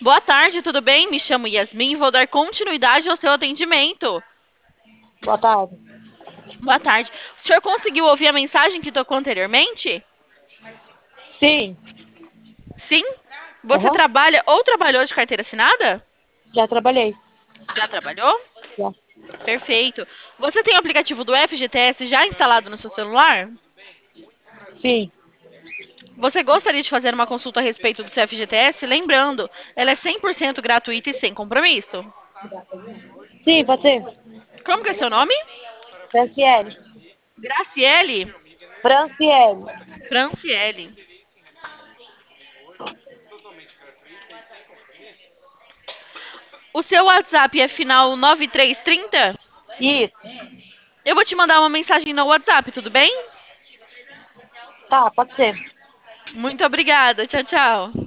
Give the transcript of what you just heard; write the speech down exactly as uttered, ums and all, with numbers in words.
Boa tarde, tudo bem? Me chamo Yasmin e vou dar continuidade ao seu atendimento. Boa tarde. Boa tarde. O senhor conseguiu ouvir a mensagem que tocou anteriormente? Sim, Sim? Você aham, trabalha ou trabalhou de carteira assinada? já trabalhei. Já trabalhou? Já. Perfeito. Você tem o aplicativo do F G T S já instalado no seu celular? Sim, Você gostaria de fazer uma consulta a respeito do seu F G T S? Lembrando, ela é cem por cento gratuita e sem compromisso. sim, pode ser. Como que é seu nome? Franciele. Graciele Franciele. Franciele. O seu WhatsApp é final nove três três zero? Isso. Eu vou te mandar uma mensagem no WhatsApp, tudo bem? Tá, pode ser. Muito obrigada. Tchau, tchau.